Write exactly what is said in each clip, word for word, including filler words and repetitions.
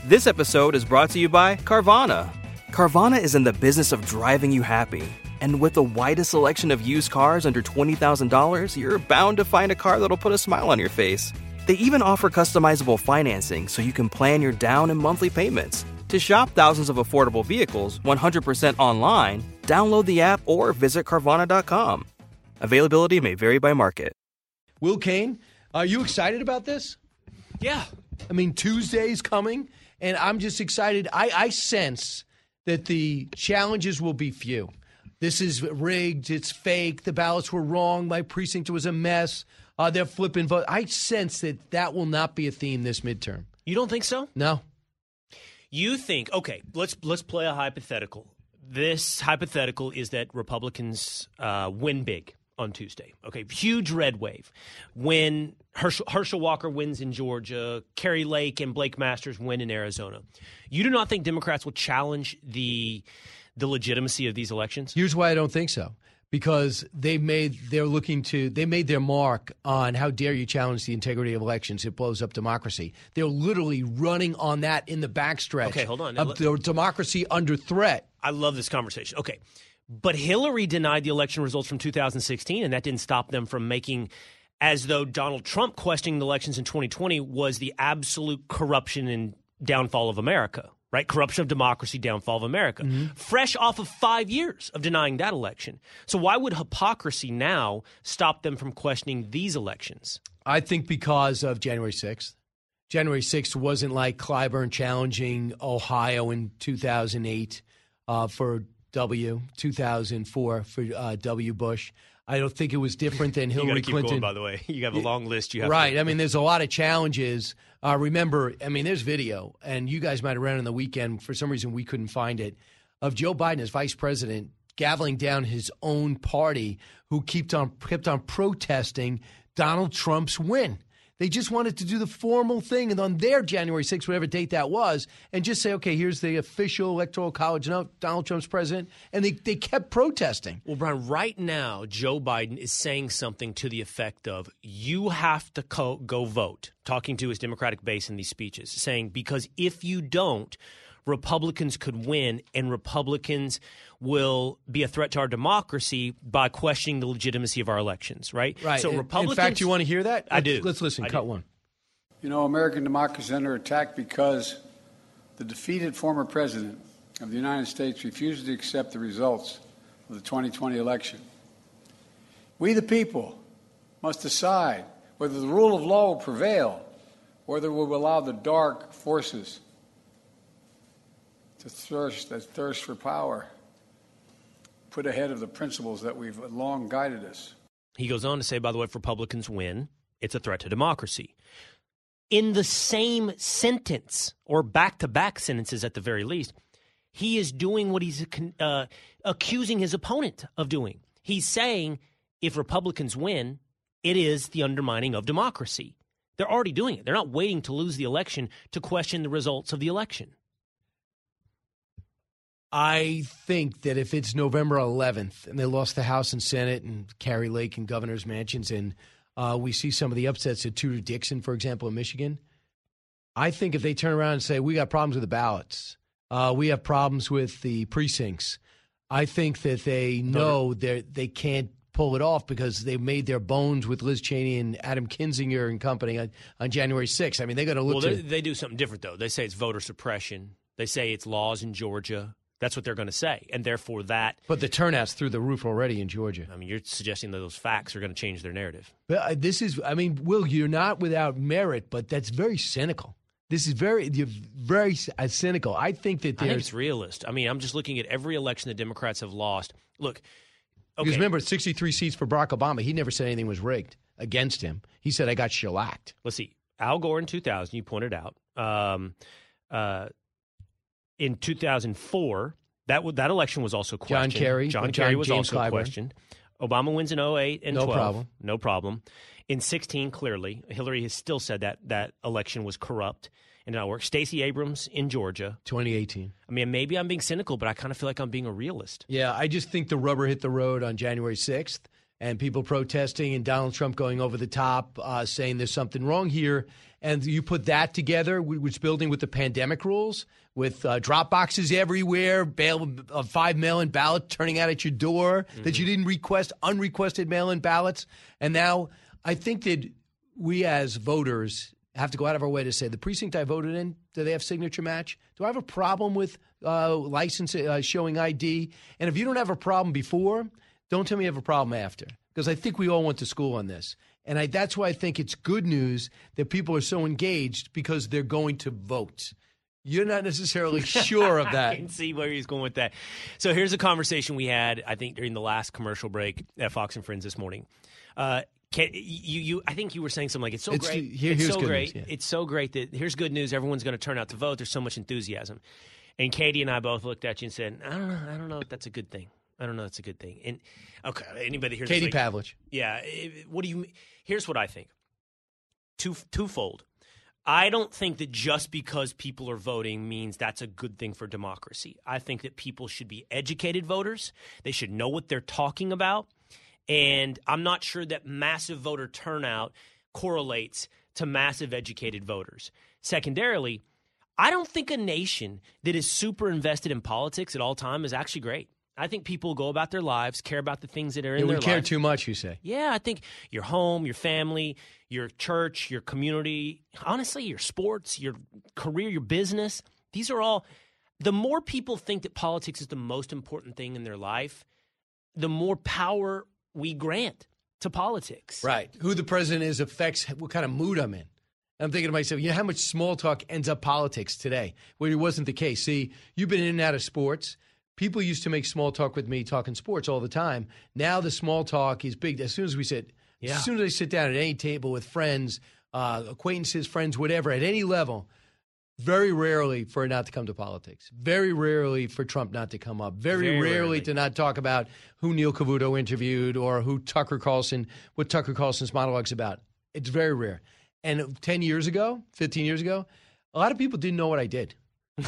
This episode is brought to you by Carvana. Carvana is in the business of driving you happy. And with the widest selection of used cars under twenty thousand dollars, you're bound to find a car that'll put a smile on your face. They even offer customizable financing so you can plan your down and monthly payments. To shop thousands of affordable vehicles one hundred percent online, download the app or visit Carvana dot com. Availability may vary by market. Will Cain, are you excited about this? Yeah. I mean, Tuesday's coming, and I'm just excited. I, I sense that the challenges will be few. This is rigged. It's fake. The ballots were wrong. My precinct was a mess. Uh, they're flipping votes. I sense that that will not be a theme this midterm. You don't think so? No. You think, okay, let's let's play a hypothetical. This hypothetical is that Republicans uh, win big on Tuesday. Okay, huge red wave. When Herschel, Herschel Walker wins in Georgia, Kerry Lake and Blake Masters win in Arizona. You do not think Democrats will challenge the the legitimacy of these elections? Here's why I don't think so. Because they made they're looking to they made their mark on how dare you challenge the integrity of elections. It blows up democracy. They're literally running on that in the backstretch. Okay, hold on. Of the democracy under threat. I love this conversation. Okay. But Hillary denied the election results from two thousand sixteen, and that didn't stop them from making as though Donald Trump questioning the elections in twenty twenty was the absolute corruption and downfall of America. Right? Corruption of democracy, downfall of America. Mm-hmm. Fresh off of five years of denying that election. So why would hypocrisy now stop them from questioning these elections? I think because of January sixth. January sixth wasn't like Clyburn challenging Ohio in two thousand eight uh, for W, two thousand four for uh, W. Bush. I don't think it was different than Hillary you keep Clinton. Going, by the way, you have a long list. You have right. To- I mean, there's a lot of challenges. Uh, remember, I mean, there's video, and you guys might have ran on the weekend. For some reason, we couldn't find it, of Joe Biden as vice president gaveling down his own party, who kept on kept on protesting Donald Trump's win. They just wanted to do the formal thing, and on their January sixth, whatever date that was, and just say, okay, here's the official Electoral College. No, Donald Trump's president. And they, they kept protesting. Well, Brian, right now, Joe Biden is saying something to the effect of, you have to co- go vote, talking to his Democratic base in these speeches, saying, because if you don't, Republicans could win, and Republicans will be a threat to our democracy by questioning the legitimacy of our elections, right? Right. So in, Republicans, in fact, you want to hear that? I let's, do. Let's listen. I Cut do. one. You know, American democracy is under attack because the defeated former president of the United States refuses to accept the results of the twenty twenty election. We, the people, must decide whether the rule of law will prevail or whether we will allow the dark forces to thirst, that thirst for power, put ahead of the principles that we've long guided us. He goes on to say, by the way, if Republicans win, it's a threat to democracy. In the same sentence, or back-to-back sentences at the very least, he is doing what he's uh, accusing his opponent of doing. He's saying, if Republicans win, it is the undermining of democracy. They're already doing it. They're not waiting to lose the election to question the results of the election. I think that if it's November eleventh and they lost the House and Senate and Kerry Lake and governor's mansions, and uh, we see some of the upsets at Tudor Dixon, for example, in Michigan, I think if they turn around and say, we got problems with the ballots, uh, we have problems with the precincts, I think that they know they they can't pull it off because they made their bones with Liz Cheney and Adam Kinzinger and company on, on January sixth. I mean, they got to look well, to... They, they do something different, though. They say it's voter suppression. They say it's laws in Georgia. That's what they're going to say, and therefore that... But the turnout's through the roof already in Georgia. I mean, you're suggesting that those facts are going to change their narrative. But uh, this is, I mean, Will, you're not without merit, but that's very cynical. This is very, you're very uh, cynical. I think that there's... I think it's realist. I mean, I'm just looking at every election the Democrats have lost. Look, okay. Because remember, sixty-three seats for Barack Obama. He never said anything was rigged against him. He said, I got shellacked. Let's see. Al Gore in two thousand, you pointed out. Um, uh, in two thousand four... That w- that election was also questioned. John Kerry. John, John Kerry was James also Clyburn. questioned. Obama wins in oh eight and no twelve. Problem. No problem. In sixteen, clearly, Hillary has still said that that election was corrupt and did not work. Stacey Abrams in Georgia. twenty eighteen. I mean, maybe I'm being cynical, but I kind of feel like I'm being a realist. Yeah, I just think the rubber hit the road on January sixth, and people protesting and Donald Trump going over the top, uh, saying there's something wrong here. And you put that together, which building with the pandemic rules, with uh, drop boxes everywhere, bail, uh, five mail-in ballots turning out at your door mm-hmm. that you didn't request, unrequested mail-in ballots. And now I think that we as voters have to go out of our way to say, the precinct I voted in, do they have signature match? Do I have a problem with uh, license uh, showing I D? And if you don't have a problem before, don't tell me you have a problem after, because I think we all went to school on this. And I, that's why I think it's good news that people are so engaged, because they're going to vote. You're not necessarily sure of that. I can see where he's going with that. So here's a conversation we had, I think, during the last commercial break at Fox and Friends this morning. Uh, can, you, you, I think you were saying something like, it's so it's, great. Here, it's so News, great. yeah. It's so great that here's good news. Everyone's going to turn out to vote. There's so much enthusiasm. And Katie and I both looked at you and said, I don't know. I don't know if that's a good thing. I don't know. That's a good thing. And okay, anybody here? Katie like, Pavlich. Yeah. What do you? Here's what I think. Two twofold. I don't think that just because people are voting means that's a good thing for democracy. I think that people should be educated voters. They should know what they're talking about. And I'm not sure that massive voter turnout correlates to massive educated voters. Secondarily, I don't think a nation that is super invested in politics at all time is actually great. I think people go about their lives, care about the things that are in yeah, their we care life. too much, you say. Yeah, I think your home, your family, your church, your community, honestly, your sports, your career, your business, these are all – the more people think that politics is the most important thing in their life, the more power we grant to politics. Right. Who the president is affects what kind of mood I'm in. I'm thinking to myself, you know how much small talk ends up politics today, where it wasn't the case. See, you've been in and out of sports. People used to make small talk with me talking sports all the time. Now the small talk is big. As soon as we sit, yeah. as soon as I sit down at any table with friends, uh, acquaintances, friends, whatever, at any level, very rarely for it not to come to politics. Very rarely for Trump not to come up. Very, Very rarely, rarely to not talk about who Neil Cavuto interviewed or who Tucker Carlson, what Tucker Carlson's monologue's about. It's very rare. And ten years ago, fifteen years ago, a lot of people didn't know what I did.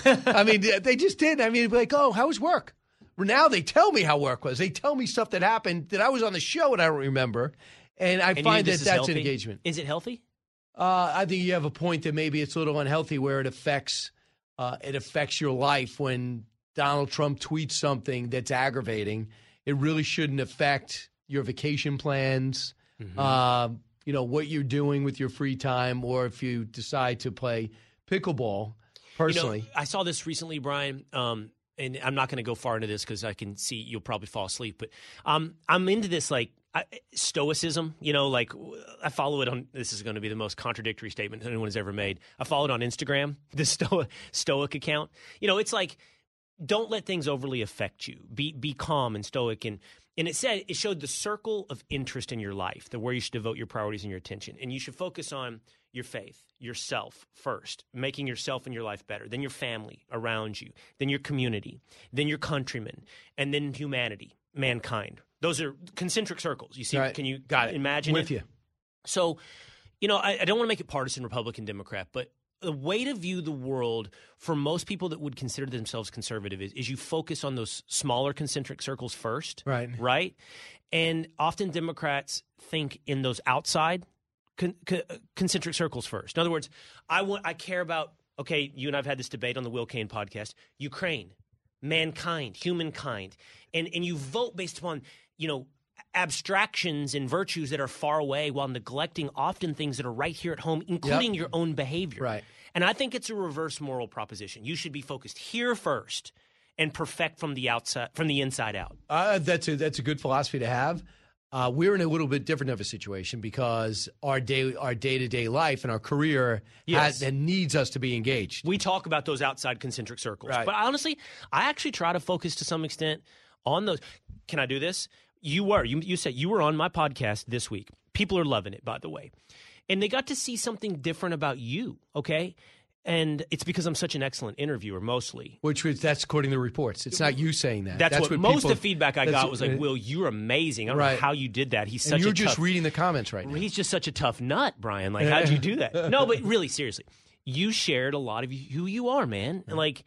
I mean, they just did. I mean, it'd be like, oh, how was work? Now they tell me how work was. They tell me stuff that happened that I was on the show and I don't remember. And I and find that that's healthy? an engagement. Is it healthy? Uh, I think you have a point that maybe it's a little unhealthy where it affects uh, it affects your life when Donald Trump tweets something that's aggravating. It really shouldn't affect your vacation plans, mm-hmm. uh, you know, what you're doing with your free time, or if you decide to play pickleball. Personally, you know, I saw this recently, Brian, um, and I'm not going to go far into this because I can see you'll probably fall asleep. But um, I'm into this like I, stoicism. You know, like I follow it on. This is going to be the most contradictory statement anyone has ever made. I follow it on Instagram, the Sto- Stoic account. You know, it's like don't let things overly affect you. Be be calm and stoic. And and it said it showed the circle of interest in your life, the where you should devote your priorities and your attention, and you should focus on your faith, yourself first, making yourself and your life better, then your family around you, then your community, then your countrymen, and then humanity, mankind. Those are concentric circles. You see, right. Can you Got it. imagine With it? you. So, you know, I, I don't want to make it partisan, Republican, Democrat, but the way to view the world for most people that would consider themselves conservative is, is you focus on those smaller concentric circles first. Right. Right? And often Democrats think in those outside Con, con, concentric circles first. In other words, I want, I care about, okay, you and I have had this debate on the Will Cain podcast, Ukraine, mankind, humankind. And, and you vote based upon, you know, abstractions and virtues that are far away while neglecting often things that are right here at home, including yep. your own behavior. Right. And I think it's a reverse moral proposition. You should be focused here first and perfect from the outside, from the inside out. Uh, that's a, that's a good philosophy to have. Uh, we're in a little bit different of a situation because our day, our day-to-day life and our career yes. has, needs us to be engaged. We talk about those outside concentric circles. Right. But honestly, I actually try to focus to some extent on those. Can I do this? You were. You, you said you were on my podcast this week. People are loving it, by the way. And they got to see something different about you, okay? And it's because I'm such an excellent interviewer, mostly. Which was, that's according to reports. It's not you saying that. That's, that's what, what most people, of the feedback I got was like, Will, you're amazing. I don't right. know how you did that. He's and such you're a just tough, reading the comments right now. He's just such a tough nut, Brian. Like, how'd you do that? No, but really, seriously. You shared a lot of who you are, man. And like,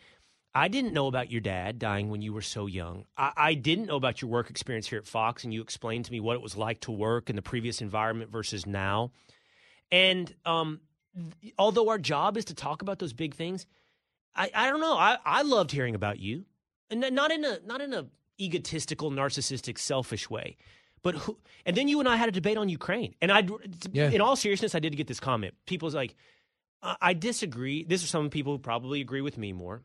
I didn't know about your dad dying when you were so young. I, I didn't know about your work experience here at Fox, and you explained to me what it was like to work in the previous environment versus now. And um, th- although our job is to talk about those big things, I, I don't know. I, I loved hearing about you, and not in a not in a egotistical, narcissistic, selfish way. But who, and then you and I had a debate on Ukraine, and I, yeah. in all seriousness, I did get this comment. People's like, I disagree. This is some people who probably agree with me more.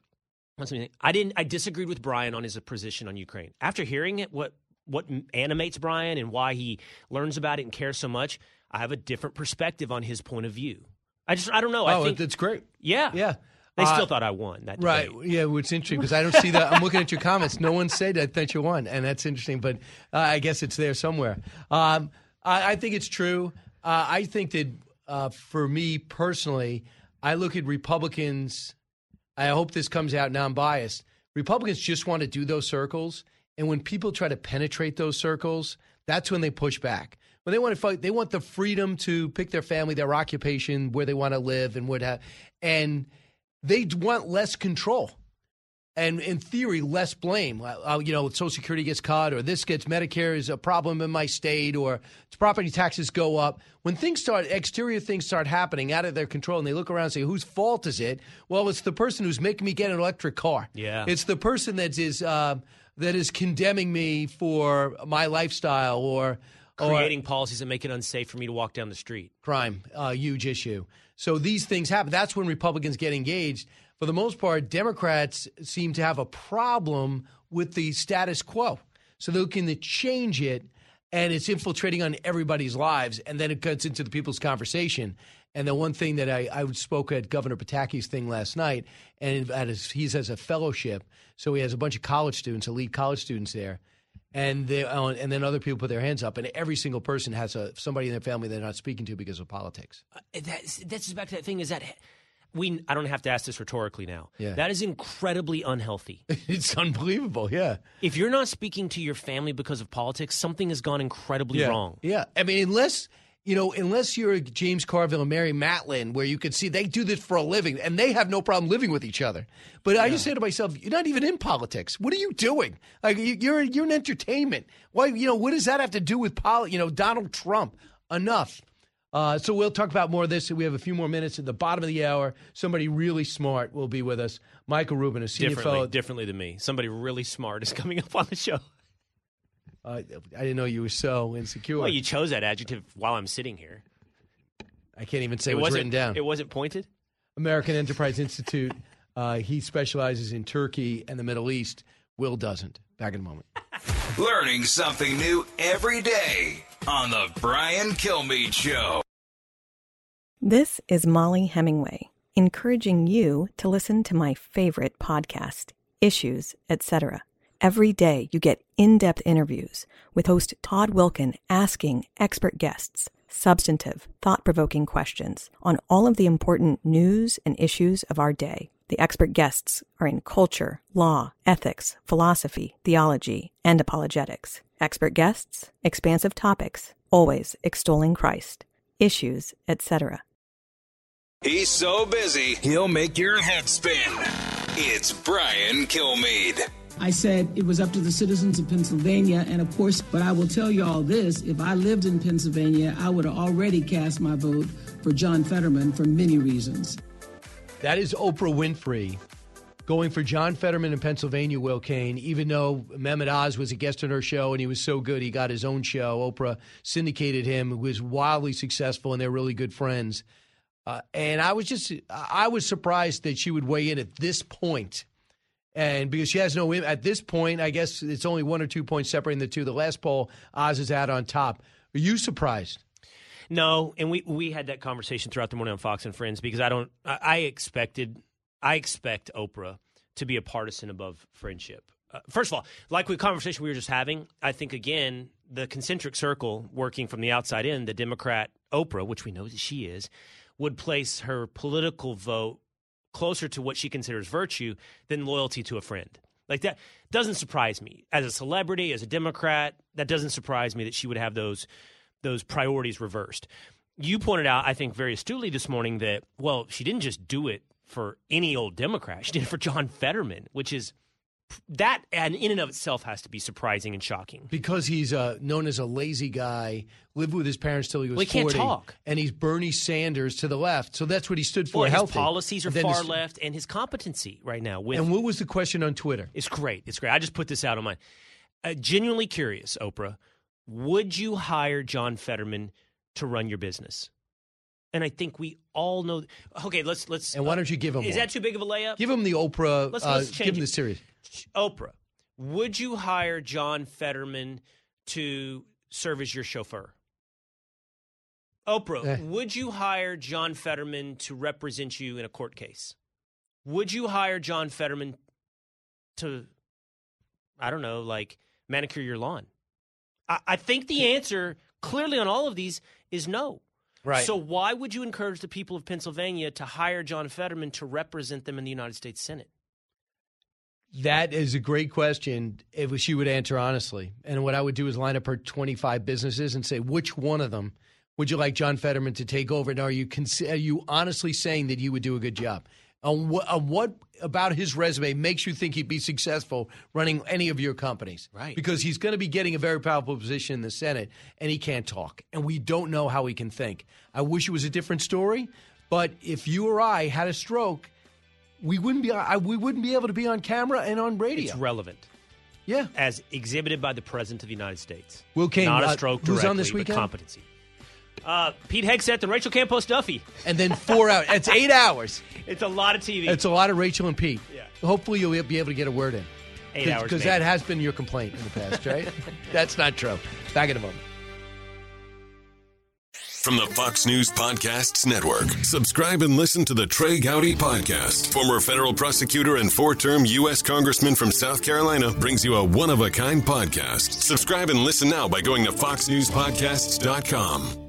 I didn't. I disagreed with Brian on his position on Ukraine. After hearing it, what what animates Brian and why he learns about it and cares so much, I have a different perspective on his point of view. I just I don't know. Oh, I think that's great. Yeah, yeah. They uh, still thought I won that right. debate. Yeah, well, it's interesting because I don't see that. I'm looking at your comments. No one said I thought you won, and that's interesting. But uh, I guess it's there somewhere. Um, I, I think it's true. Uh, I think that uh, for me personally, I look at Republicans. I hope this comes out, now I'm biased. Republicans just want to do those circles, and when people try to penetrate those circles, that's when they push back. When they want to fight, they want the freedom to pick their family, their occupation, where they want to live, and what have, and they want less control. And in theory, less blame. Uh, you know, Social Security gets cut, or this gets Medicare is a problem in my state, or property taxes go up. When things start, exterior things start happening out of their control, and they look around and say, whose fault is it? Well, it's the person who's making me get an electric car. Yeah. It's the person that is uh, that is condemning me for my lifestyle, or creating or, policies that make it unsafe for me to walk down the street. Crime, uh, huge issue. So these things happen. That's when Republicans get engaged. For the most part, Democrats seem to have a problem with the status quo. So they're looking to change it, and it's infiltrating on everybody's lives, and then it gets into the people's conversation. And the one thing that I, I spoke at Governor Pataki's thing last night, and at his, he has a fellowship, so he has a bunch of college students, elite college students there, and they, uh, and then other people put their hands up, and every single person has a somebody in their family they're not speaking to because of politics. Uh, that's, that's back to that thing is that we. I don't have to ask this rhetorically now. Yeah. That is incredibly unhealthy. It's unbelievable, yeah. If you're not speaking to your family because of politics, something has gone incredibly yeah. wrong. Yeah, I mean, unless you know, unless you're James Carville and Mary Matlin, where you could see they do this for a living, and they have no problem living with each other. But yeah. I just say to myself, you're not even in politics. What are you doing? Like you're you're in entertainment. Why? You know, what does that have to do with poli- You know, Donald Trump? Enough. Uh, so we'll talk about more of this. We have a few more minutes at the bottom of the hour. Somebody really smart will be with us. Michael Rubin, a senior differently, fellow. Differently than me. Somebody really smart is coming up on the show. Uh, I didn't know you were so insecure. Well, you chose that adjective while I'm sitting here. I can't even say it what's written down. It wasn't pointed? American Enterprise Institute. Uh, he specializes in Turkey and the Middle East. Will doesn't. Back in a moment. Learning something new every day on the Brian Kilmeade Show. This is Molly Hemingway, encouraging you to listen to my favorite podcast, Issues, et cetera. Every day you get in-depth interviews with host Todd Wilkin asking expert guests substantive, thought-provoking questions on all of the important news and issues of our day. The expert guests are in culture, law, ethics, philosophy, theology, and apologetics. Expert guests, expansive topics, always extolling Christ, issues, et cetera. He's so busy, he'll make your head spin. It's Brian Kilmeade. I said it was up to the citizens of Pennsylvania, and of course, but I will tell you all this, if I lived in Pennsylvania, I would have already cast my vote for John Fetterman for many reasons. That is Oprah Winfrey going for John Fetterman in Pennsylvania, Will Kane, even though Mehmet Oz was a guest on her show and he was so good he got his own show. Oprah syndicated him, who was wildly successful, and they're really good friends. Uh, and I was just, I was surprised that she would weigh in at this point. And because she has no, at this point, I guess it's only one or two points separating the two. The last poll, Oz is out on top. Are you surprised? No, and we, we had that conversation throughout the morning on Fox and Friends because I don't, I, I expected, I expect Oprah to be a partisan above friendship. Uh, first of all, like the conversation we were just having, I think, again, the concentric circle working from the outside in, the Democrat Oprah, which we know that she is, would place her political vote closer to what she considers virtue than loyalty to a friend. Like that doesn't surprise me. As a celebrity, as a Democrat, that doesn't surprise me that she would have those those priorities reversed. You pointed out, I think very astutely this morning, that, well, she didn't just do it for any old Democrat. She did it for John Fetterman, which is that, and in and of itself has to be surprising and shocking. Because he's uh, known as a lazy guy, lived with his parents till he was well, he can't forty, talk. And he's Bernie Sanders to the left. So that's what he stood for, well, healthy. His policies are and far his, left, and his competency right now. With, and what was the question on Twitter? It's great. It's great. I just put this out on my uh, genuinely curious, Oprah. Would you hire John Fetterman to run your business? And I think we all know. Okay, let's let's. And why don't you give him? Is one? that too big of a layup? Give him the Oprah. Let's, uh, let's change give him it. the series. Oprah, would you hire John Fetterman to serve as your chauffeur? Oprah, Eh. would you hire John Fetterman to represent you in a court case? Would you hire John Fetterman to, I don't know, like manicure your lawn? I, I think the answer clearly on all of these is no. Right. So why would you encourage the people of Pennsylvania to hire John Fetterman to represent them in the United States Senate? That is a great question if she would answer honestly. And what I would do is line up her twenty-five businesses and say, which one of them would you like John Fetterman to take over? And are you, cons- are you honestly saying that you would do a good job? On what, on what about his resume makes you think he'd be successful running any of your companies? Right. Because he's going to be getting a very powerful position in the Senate, and he can't talk. And we don't know how he can think. I wish it was a different story, but if you or I had a stroke, we wouldn't be I, we wouldn't be able to be on camera and on radio. It's relevant. Yeah. As exhibited by the President of the United States. Will Cain, Not a uh, stroke who's directly, on this but weekend? competency. Uh, Pete Hegseth and Rachel Campos Duffy. And then four hours. It's eight hours. It's a lot of T V. It's a lot of Rachel and Pete. Yeah. Hopefully you'll be able to get a word in. Eight hours, Because maybe. that has been your complaint in the past, right? That's not true. Back in a moment. From the Fox News Podcasts Network, subscribe and listen to the Trey Gowdy Podcast. Former federal prosecutor and four-term U S Congressman from South Carolina brings you a one-of-a-kind podcast. Subscribe and listen now by going to fox news podcasts dot com.